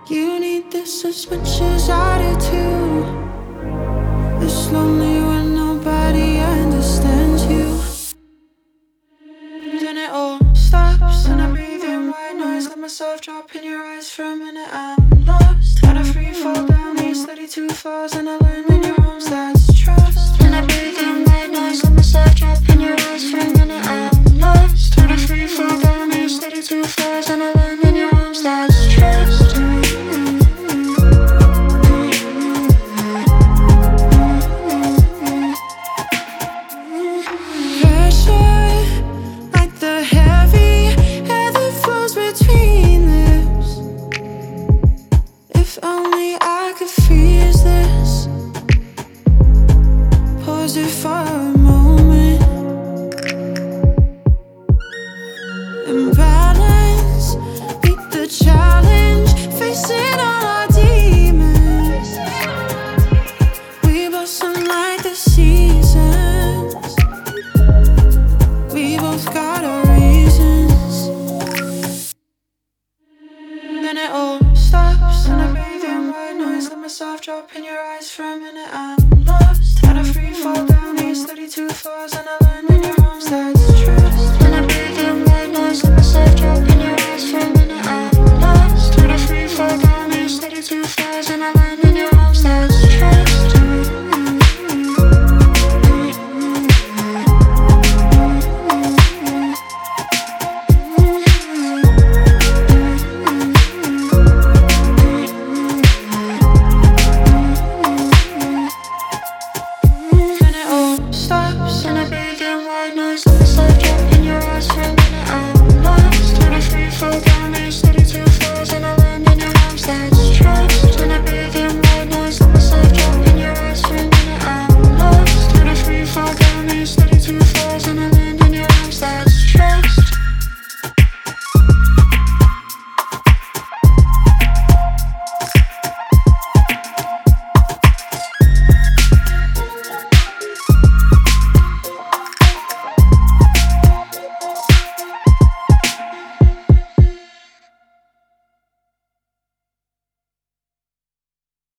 You need this as much as I do too. It's lonely when nobody understands you. Then it all stops and I breathe in white noise. Let myself drop in your eyes for a minute. I'm lost. Try to free fall down these 32 floors and I land in your arms. That's trust. Then I breathe in white noise. Let myself drop in your eyes for a minute. I'm lost. Try to free fall down these 32 floors and I land in your arms. That's trust. If only I could freeze this, pause it for a moment. Imbalance, beat the challenge, facing all our demons. We blossom like the seasons. We both got our reasons. Then it all stops and I breathe in white noise. Let myself drop in your eyes for a minute. I'm lost. Try to free fall down these 32 floors and I land